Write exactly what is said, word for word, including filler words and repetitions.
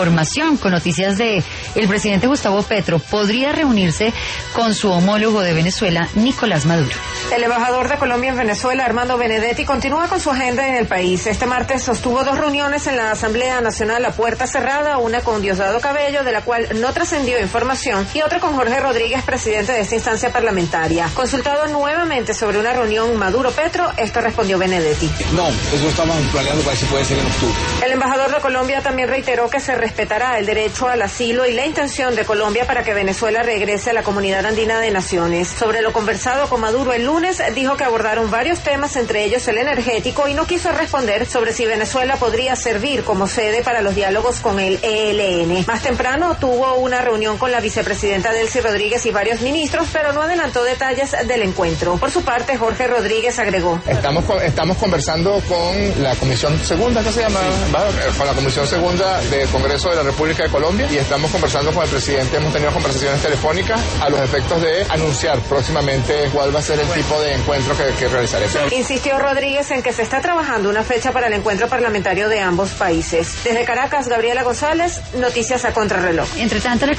Información con noticias de el presidente Gustavo Petro podría reunirse con su homólogo de Venezuela, Nicolás Maduro. El embajador de Colombia en Venezuela, Armando Benedetti, continúa con su agenda en el país. Este martes sostuvo dos reuniones en la Asamblea Nacional a puerta cerrada, una con Diosdado Cabello, de la cual no trascendió información, y otra con Jorge Rodríguez, presidente de esta instancia parlamentaria. Consultado nuevamente sobre una reunión Maduro-Petro, esto respondió Benedetti. No, eso estamos planeando para ver si puede ser en octubre. El embajador de Colombia también reiteró que se respetará el derecho al asilo y la intención de Colombia para que Venezuela regrese a la Comunidad Andina de Naciones. Sobre lo conversado con Maduro el lunes, dijo que abordaron varios temas, entre ellos el energético, y no quiso responder sobre si Venezuela podría servir como sede para los diálogos con el E L N. Más temprano tuvo una reunión con la vicepresidenta Delcy Rodríguez y varios ministros, pero no adelantó detalles del encuentro. Por su parte, Jorge Rodríguez agregó: Estamos, estamos conversando con la Comisión Segunda, ¿qué se llama? Con la Comisión Segunda del Congreso de la República de Colombia, y estamos conversando con el presidente, hemos tenido conversaciones telefónicas a los efectos de anunciar próximamente cuál va a ser el tipo de encuentro que, que realizaremos. Insistió Rodríguez en que se está trabajando una fecha para el encuentro parlamentario de ambos países. Desde Caracas, Gabriela González, noticias a contrarreloj. Entre tanto,